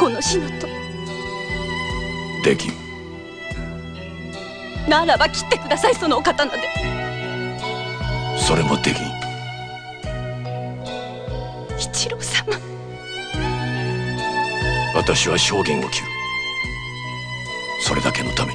この篠と。 できん。 ならば切ってください、そのお刀で。 それもできん。 一郎様。 私は証言を切る。それだけのため